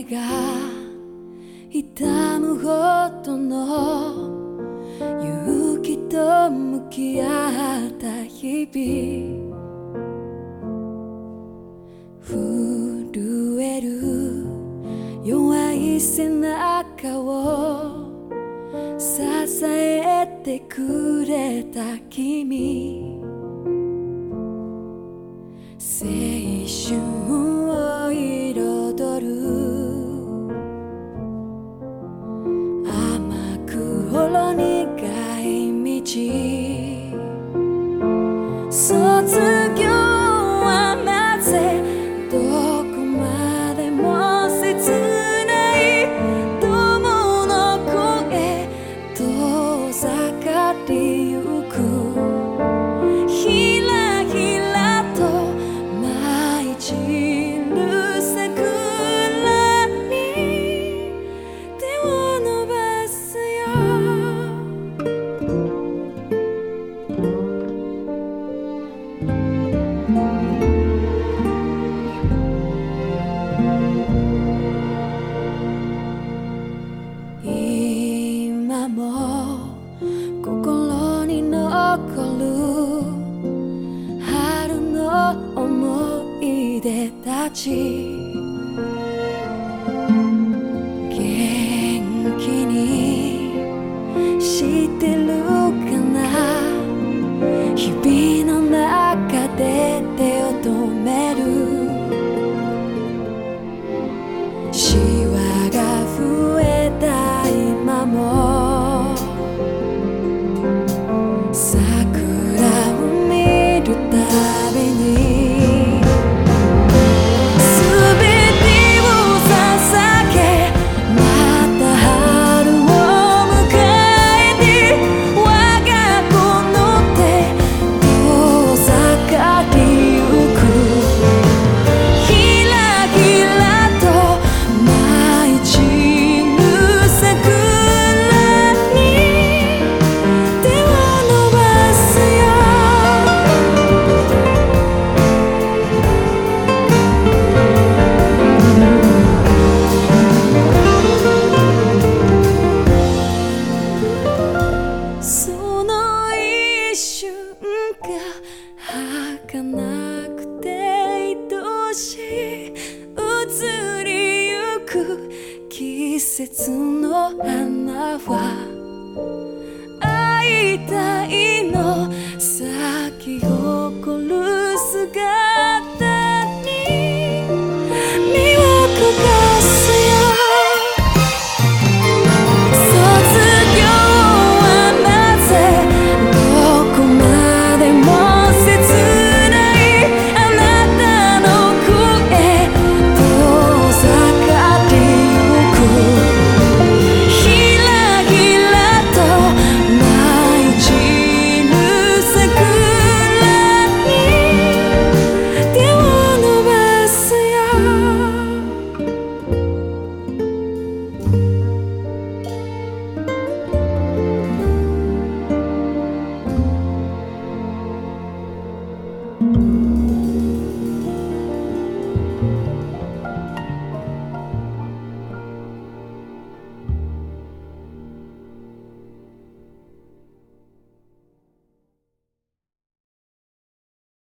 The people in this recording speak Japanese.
が痛むほどの勇気と向き合った日々、震える弱い背中を支えてくれた君、青春を彩る甘くほろ苦い道、卒業はなぜどこまでも切ない友の声遠ざかりゆく、ひらひらと舞い散る桜に手を伸ばすよ。今も心に残る春の思い出たち、元気にしてるかな、日々の中で手を止める、シワが増えた今も桜を見るたびに全てを捧げ、また春を迎えて我が子の手遠ざかりゆく、ひらひらと舞い散る桜に手を伸ばすよ。その一瞬が儚くて愛しい、移りゆく季節の花は会いたいのさ